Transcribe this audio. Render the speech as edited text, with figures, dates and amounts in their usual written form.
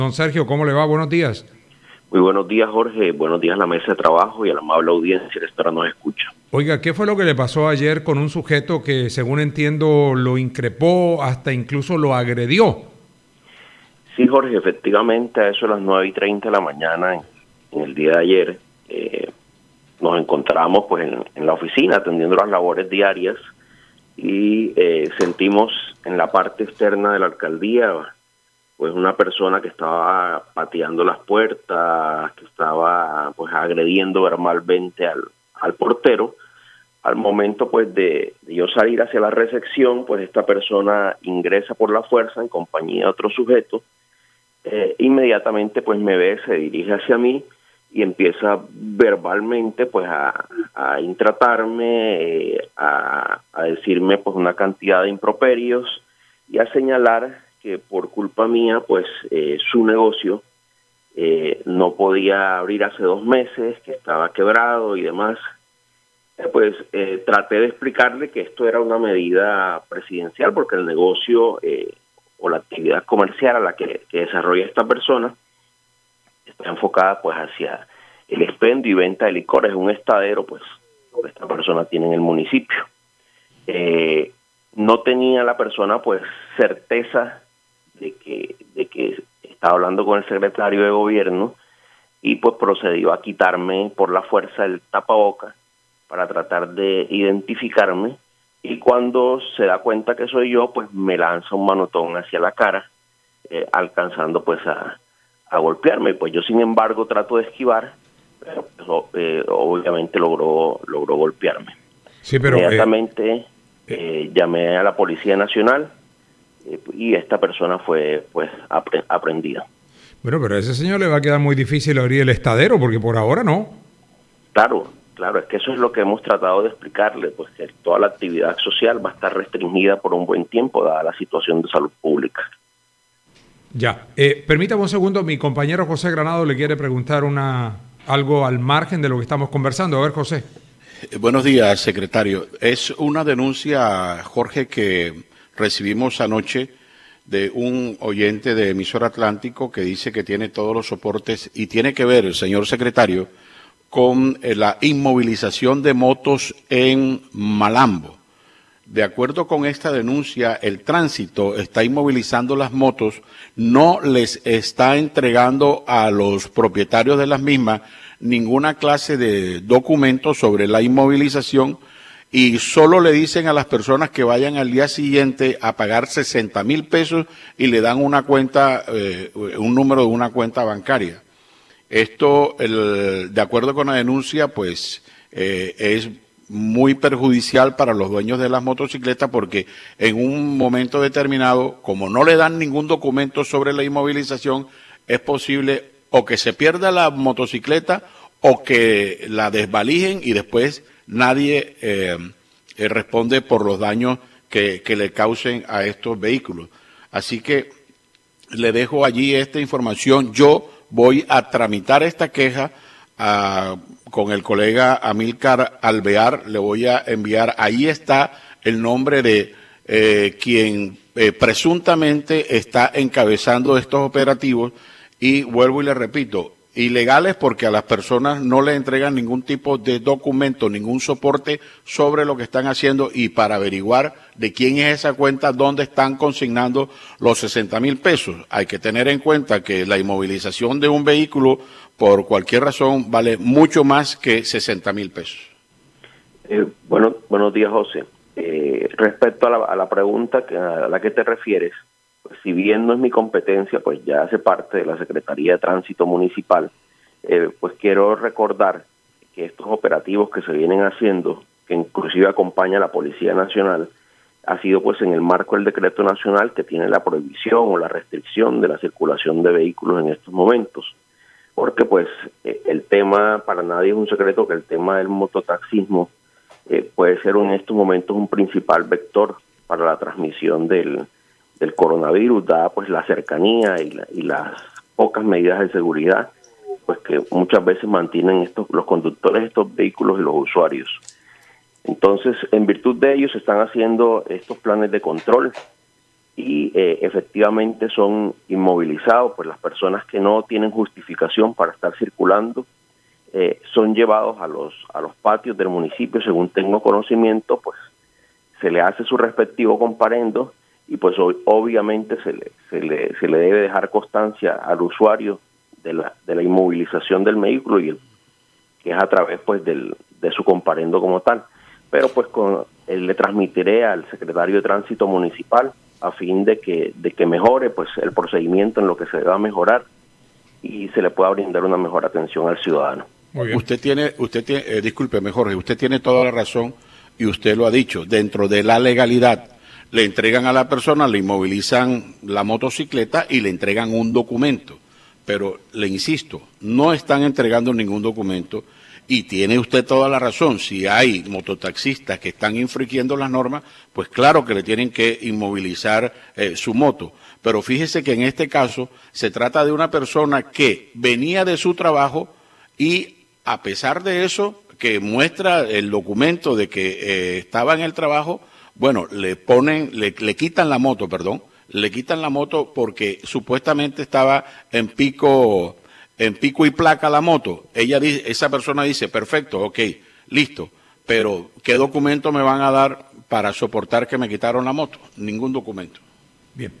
Don Sergio, ¿cómo le va? Buenos días. Muy buenos días, Jorge. Buenos días a la mesa de trabajo y a la amable audiencia que espera nos escucha. Oiga, ¿qué fue lo que le pasó ayer con un sujeto que, según entiendo, lo increpó, hasta incluso lo agredió? Sí, Jorge, efectivamente, a eso de las 9:30 de la mañana, en el día de ayer, nos encontramos pues en la oficina atendiendo las labores diarias y sentimos en la parte externa de la alcaldía pues una persona que estaba pateando las puertas, que estaba pues agrediendo verbalmente al portero. Al momento pues de yo salir hacia la recepción, pues esta persona ingresa por la fuerza en compañía de otro sujeto. Inmediatamente pues me ve, se dirige hacia mí y empieza verbalmente pues a intratarme, a decirme pues una cantidad de improperios y a señalar que por culpa mía pues su negocio no podía abrir hace 2 meses, que estaba quebrado y demás. Traté de explicarle que esto era una medida presidencial porque el negocio o la actividad comercial a la que desarrolla esta persona está enfocada pues hacia el expendio y venta de licores. Es un estadero pues que esta persona tiene en el municipio. No tenía la persona pues certeza de que estaba hablando con el secretario de gobierno y pues procedió a quitarme por la fuerza el tapabocas para tratar de identificarme, y cuando se da cuenta que soy yo, pues me lanza un manotón hacia la cara, alcanzando pues a golpearme. Pues yo sin embargo trato de esquivar, pero obviamente logró golpearme. Sí, pero inmediatamente llamé a la Policía Nacional y esta persona fue pues aprendida. Bueno, pero a ese señor le va a quedar muy difícil abrir el estadero, porque por ahora no. Claro, es que eso es lo que hemos tratado de explicarle, pues que toda la actividad social va a estar restringida por un buen tiempo, dada la situación de salud pública. Ya, permítame un segundo, mi compañero José Granado le quiere preguntar algo al margen de lo que estamos conversando. A ver, José. Buenos días, secretario. Es una denuncia, Jorge, que recibimos anoche de un oyente de Emisora Atlántico que dice que tiene todos los soportes y tiene que ver, señor secretario, con la inmovilización de motos en Malambo. De acuerdo con esta denuncia, el tránsito está inmovilizando las motos, no les está entregando a los propietarios de las mismas ninguna clase de documento sobre la inmovilización y solo le dicen a las personas que vayan al día siguiente a pagar 60,000 pesos y le dan una cuenta, un número de una cuenta bancaria. Esto, de acuerdo con la denuncia, pues es muy perjudicial para los dueños de las motocicletas porque en un momento determinado, como no le dan ningún documento sobre la inmovilización, es posible o que se pierda la motocicleta o que la desvalijen y después nadie responde por los daños que le causen a estos vehículos. Así que le dejo allí esta información. Yo voy a tramitar esta queja con el colega Amílcar Alvear, le voy a enviar, ahí está el nombre de quien presuntamente está encabezando estos operativos y vuelvo y le repito, ilegales porque a las personas no le entregan ningún tipo de documento, ningún soporte sobre lo que están haciendo y para averiguar de quién es esa cuenta, dónde están consignando los 60,000 pesos. Hay que tener en cuenta que la inmovilización de un vehículo por cualquier razón vale mucho más que 60,000 pesos. Buenos días, José. Respecto a la pregunta a la que te refieres, pues, si bien no es mi competencia, pues ya hace parte de la Secretaría de Tránsito Municipal, pues quiero recordar que estos operativos que se vienen haciendo, que inclusive acompaña la Policía Nacional, ha sido pues en el marco del decreto nacional que tiene la prohibición o la restricción de la circulación de vehículos en estos momentos. Porque pues el tema, para nadie es un secreto que el tema del mototaxismo puede ser en estos momentos un principal vector para la transmisión del coronavirus, dada pues la cercanía y las pocas medidas de seguridad pues que muchas veces mantienen los conductores de estos vehículos y los usuarios. Entonces, en virtud de ello se están haciendo estos planes de control y efectivamente son inmovilizados, pues las personas que no tienen justificación para estar circulando son llevados a los patios del municipio. Según tengo conocimiento, pues se le hace su respectivo comparendo y pues obviamente se le debe dejar constancia al usuario de la inmovilización del vehículo, y que es a través pues de su comparendo como tal. Pero pues le transmitiré al secretario de Tránsito Municipal a fin de que mejore pues el procedimiento en lo que se deba mejorar y se le pueda brindar una mejor atención al ciudadano. Muy bien. Usted tiene, discúlpeme Jorge, usted tiene toda la razón y usted lo ha dicho, dentro de la legalidad le entregan a la persona, le inmovilizan la motocicleta y le entregan un documento. Pero le insisto, no están entregando ningún documento y tiene usted toda la razón. Si hay mototaxistas que están infringiendo las normas, pues claro que le tienen que inmovilizar su moto. Pero fíjese que en este caso se trata de una persona que venía de su trabajo y a pesar de eso, que muestra el documento de que estaba en el trabajo, bueno, le quitan la moto, le quitan la moto porque supuestamente estaba en pico y placa la moto. Esa persona dice, perfecto, ok, listo, pero ¿qué documento me van a dar para soportar que me quitaron la moto? Ningún documento. Bien.